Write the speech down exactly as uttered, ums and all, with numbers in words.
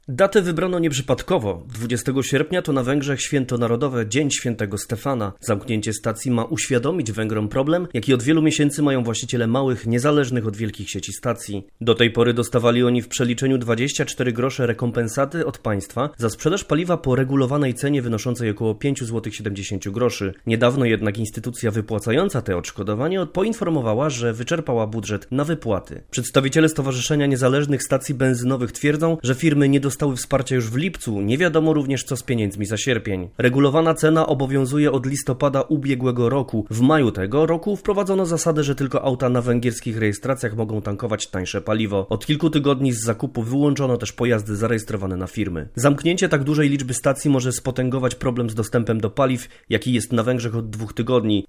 Datę wybrano nieprzypadkowo. dwudziestego sierpnia to na Węgrzech święto narodowe, Dzień Świętego Stefana. Zamknięcie stacji ma uświadomić Węgrom problem, jaki od wielu miesięcy mają właściciele małych, niezależnych od wielkich sieci stacji. Do tej pory dostawali oni w przeliczeniu dwadzieścia cztery grosze rekompensaty od państwa za sprzedaż paliwa po regulowanej cenie wynoszącej około pięć złotych siedemdziesiąt groszy. Niedawno jednak instytucja wypłacająca te odszkodowanie poinformowała, że wyczerpała budżet na wypłaty. Przedstawiciele Stowarzyszenia Niezależnych Stacji Benzynowych twierdzą, że firmy nie dostały wsparcia już w lipcu, nie wiadomo również co z pieniędzmi za sierpień. Regulowana cena obowiązuje od listopada ubiegłego roku. W maju tego roku wprowadzono zasadę, że tylko auta na węgierskich rejestracjach mogą tankować tańsze paliwo. Od kilku tygodni z zakupu wyłączono też pojazdy zarejestrowane na firmy. Zamknięcie tak dużej liczby stacji może spotęgować problem z dostępem do paliw, jaki jest na Węgrzech od dwóch tygodni.